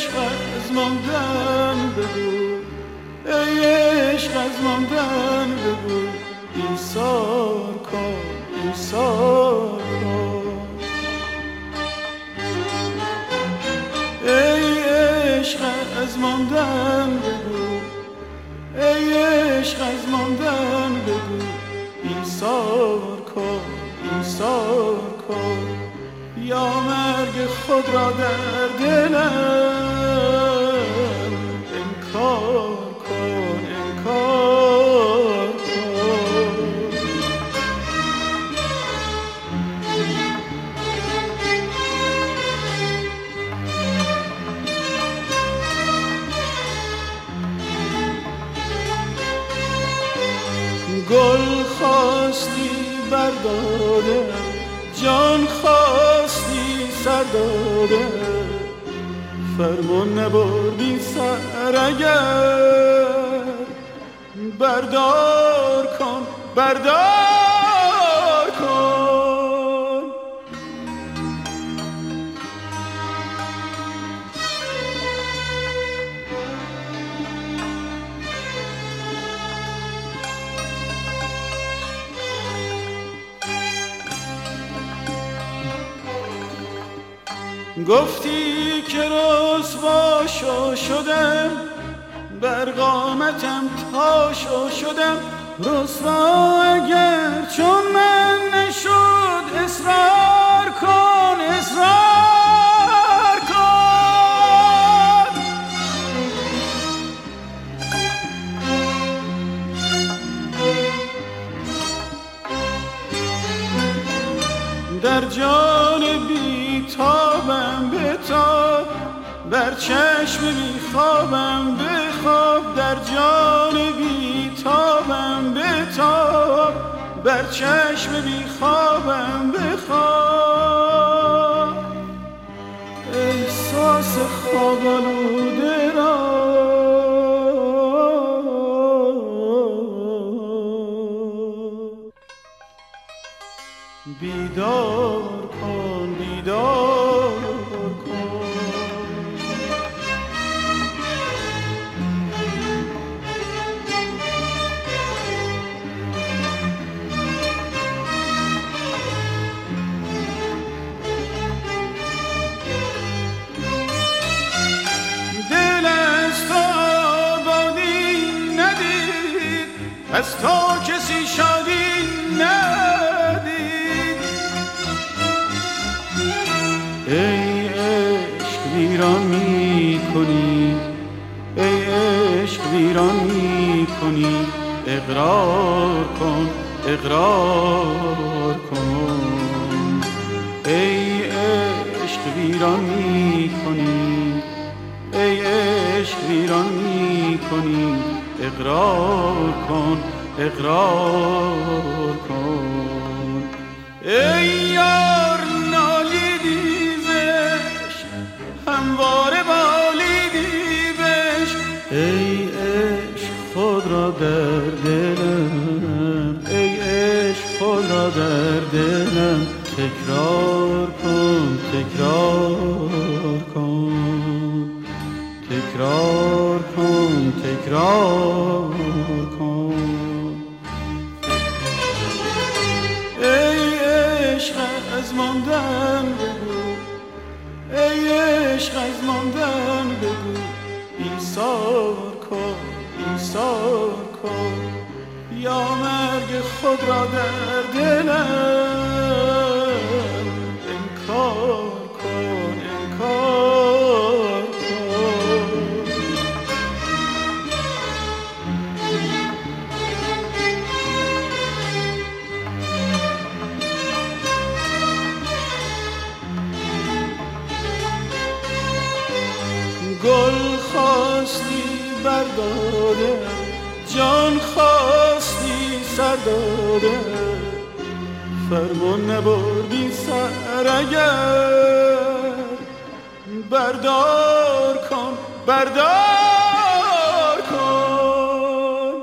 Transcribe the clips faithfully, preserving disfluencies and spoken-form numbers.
عشق از ماندن بگو، ای عشق از ماندن بگو، ایثار کن ایثار کن. ای عشق از ماندن بگو، ای عشق از ماندن بگو، ایثار کن ایثار کن. یا مرگ خود را در دلم انکار کن انکار کن. گل خواستی برداده، جان خواستی سر داده، فرمان نبردی سر اگر بردار کن بردار کن. گفتی که رسوا شو شدم، بر قامتم تاشو شدم، رسوا اگر چون من نشد، اصرار کن اصرار کن. در جان بی تابم بتاب، بر چشم بی خوابم بخواب، در جان بی تابم بتاب، بر چشم بی خوابم بخواب. احساس خواب آلوده را بیدار کن بیدار کن. دل از تو آبادی ندید، از تو کسی شادی ندید. ای عشق ویران می کنی، ای عشق ویران می کنی، اقرار کن اقرار کن. ای عشق ویران می کنی، ای عشق ویران می کنی، اقرار کن اقرار کن. ای یار نالیدی زش، همواره بالیدی بش، ای عشق خود را در دلم، ای عشق خود را در دلم، تکرار کن تکرار کن تکرار کن تکرار کن. ای عشق از ماندن بگو، ای عشق از ماندن بگو، ایثار کن ایثار کن. یا مرگ خود را در دلم انکار کن انکار کن. گل خواستی برداده، جان خواستی سر داده، فرمان نبردی سر اگر بردار کن بردار کن.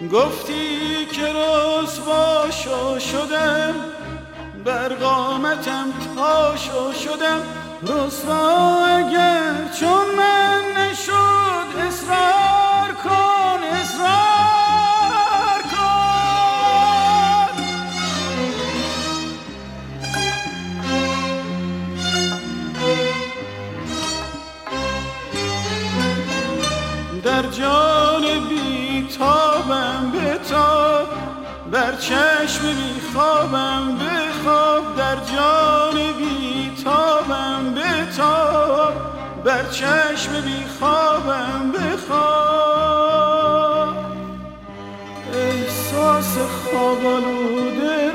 گفتی که رسوا شو شدم، بر قامتم تاشو شدم. رسوا اگر چون من نشد، اصرار کن اصرار کن. در جان بیتابم بتاب، بر چشم بیخوابم بخواب. در جان بیتابم بتاب، بر چشم بیخوابم بخواب. احساس خواب آلوده